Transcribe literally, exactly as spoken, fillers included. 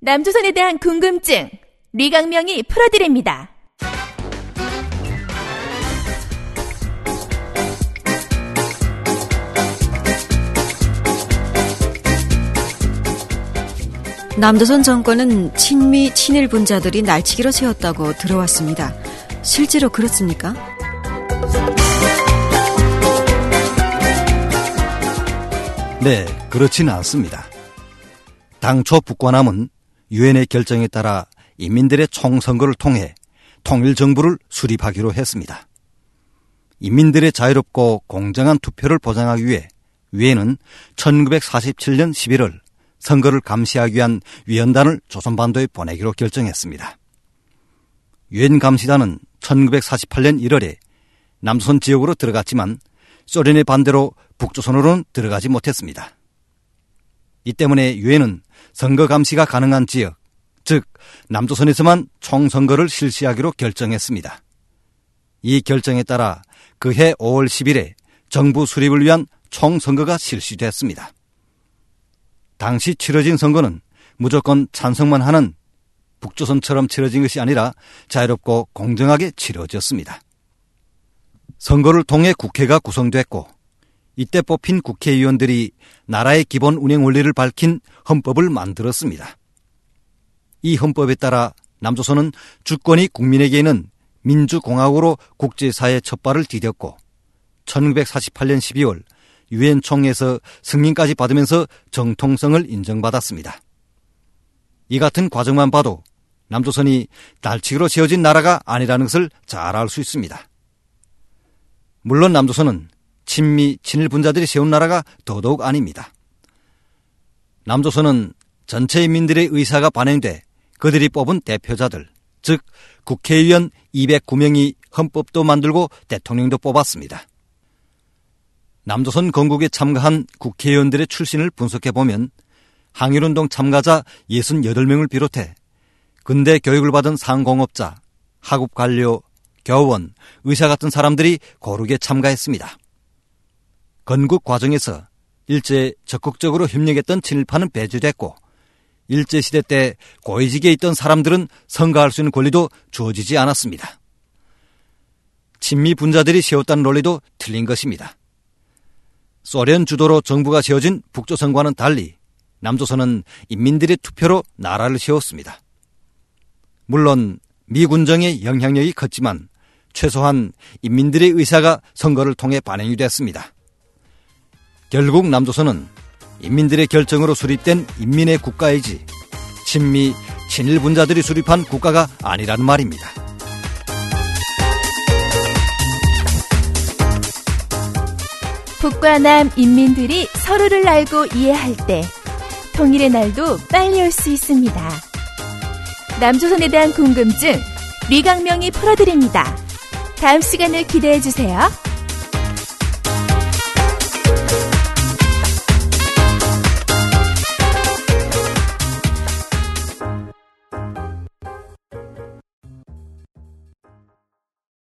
남조선에 대한 궁금증, 류강명이 풀어드립니다. 남조선 정권은 친미, 친일 분자들이 날치기로 세웠다고 들어왔습니다. 실제로 그렇습니까? 네, 그렇진 않습니다. 당초 북관함은 유엔의 결정에 따라 인민들의 총선거를 통해 통일정부를 수립하기로 했습니다. 인민들의 자유롭고 공정한 투표를 보장하기 위해 유엔은 천구백사십칠 년 십일월 선거를 감시하기 위한 위원단을 조선반도에 보내기로 결정했습니다. 유엔 감시단은 천구백사십팔 년 일월에 남조선 지역으로 들어갔지만 소련의 반대로 북조선으로는 들어가지 못했습니다. 이 때문에 유엔은 선거 감시가 가능한 지역, 즉 남조선에서만 총선거를 실시하기로 결정했습니다. 이 결정에 따라 그해 오월 십일에 정부 수립을 위한 총선거가 실시됐습니다. 당시 치러진 선거는 무조건 찬성만 하는 북조선처럼 치러진 것이 아니라 자유롭고 공정하게 치러졌습니다. 선거를 통해 국회가 구성됐고 이때 뽑힌 국회의원들이 나라의 기본 운영 원리를 밝힌 헌법을 만들었습니다. 이 헌법에 따라 남조선은 주권이 국민에게 있는 민주공화국으로 국제사회에 첫 발을 디뎠고 천구백사십팔 년 십이월 유엔 총회에서 승인까지 받으면서 정통성을 인정받았습니다. 이 같은 과정만 봐도 남조선이 날치기로 세워진 나라가 아니라는 것을 잘 알 수 있습니다. 물론 남조선은 친미, 친일 분자들이 세운 나라가 더더욱 아닙니다. 남조선은 전체 인민들의 의사가 반영돼 그들이 뽑은 대표자들, 즉 국회의원 이백구 명이 헌법도 만들고 대통령도 뽑았습니다. 남조선 건국에 참가한 국회의원들의 출신을 분석해보면 항일운동 참가자 육십팔 명을 비롯해 근대 교육을 받은 상공업자, 하급 관료, 교원, 의사 같은 사람들이 고르게 참가했습니다. 건국 과정에서 일제 적극적으로 협력했던 친일파는 배제됐고 일제시대 때 고위직에 있던 사람들은 선거할 수 있는 권리도 주어지지 않았습니다. 친미 분자들이 세웠다는 논리도 틀린 것입니다. 소련 주도로 정부가 세워진 북조선과는 달리 남조선은 인민들의 투표로 나라를 세웠습니다. 물론 미군정의 영향력이 컸지만 최소한 인민들의 의사가 선거를 통해 반영이 됐습니다. 결국 남조선은 인민들의 결정으로 수립된 인민의 국가이지 친미, 친일 분자들이 수립한 국가가 아니라는 말입니다. 북과 남 인민들이 서로를 알고 이해할 때 통일의 날도 빨리 올 수 있습니다. 남조선에 대한 궁금증, 류강명이 풀어드립니다. 다음 시간을 기대해 주세요.